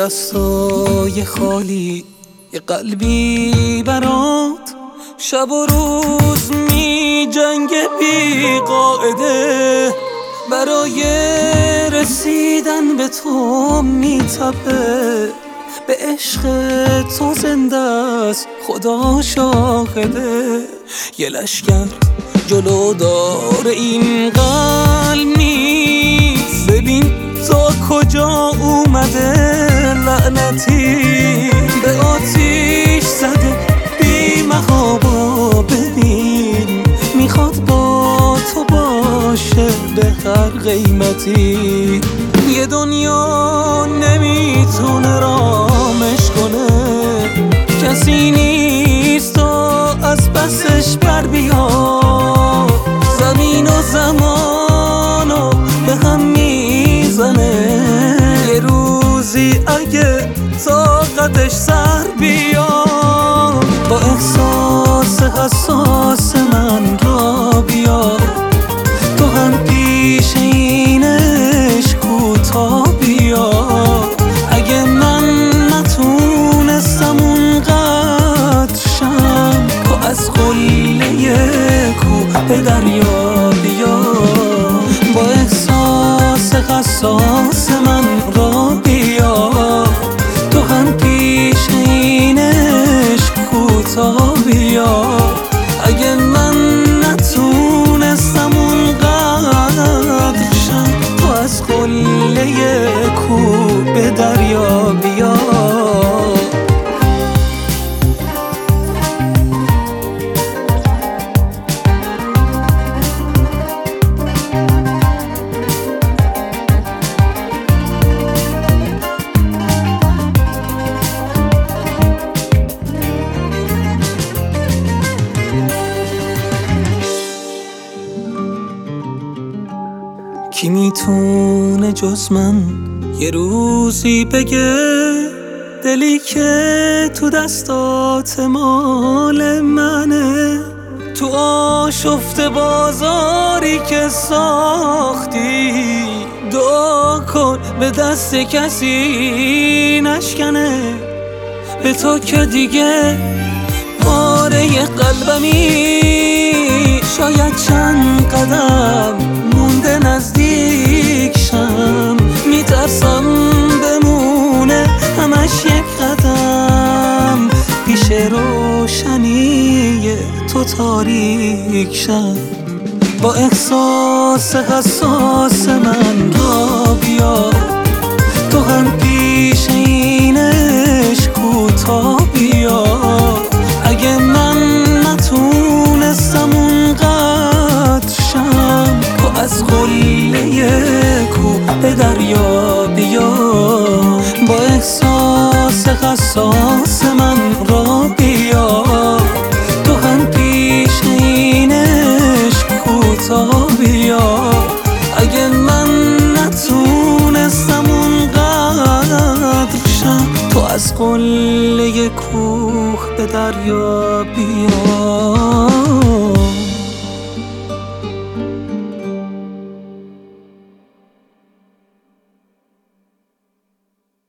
دستای خالی، یه قلبی برات شب و روز می جنگه بی قاعده، برای رسیدن به تو می تپه، به عشق تو زنده است خدا شاهده. یه لشکر جلو داره این قلب نیست، ببین تا کجا اومده لعنتی، به آتیش زده بی محابا. ببین میخواد با تو باشه به هر قیمتی، یه دنیا نمیتونه رامش کنه، کسی نیست تا از پسش بر بیاد. زمین و زمانو به هم میزنه، یه روزی اگه طاقتش سر بیاد، با احساس حساس من را بیاد، تو هم پیش اینش کوتاه بیاد. اگه من نتونستم اونقدر شم، تو از قله کوه به دریا بیاد، با احساس حساس من را بیاد، تو هم پیش اینش کوتاه بیاد. اگه من نتونستم اونقدر شم، تو از قله کوه به دریا بیاد. کی میتونه جز من یه روزی بگه دلی که تو دستات مال منه، تو آشفته بازاری که ساختی، دعا کن به دست کسی نشکنه، به تو که دیگه پاره قلبمی، شاید چند قدم مونده نزدیک شم، میترسم بمونه همش یک قدم، پیش روشنی تو تاریک شم، با احساس حساس من را بیاد، تو هم پیش اینش کوتاه بیاد. اگه من نتونستم اونقدر شم، تو از قله کوه به دریا بیاد، با احساس حساس من را بیاد، تو هم پیش اینش کوتاه بیاد. اگه من نتونستم اونقدر شم، تو از قله کوه به دریا بیاد.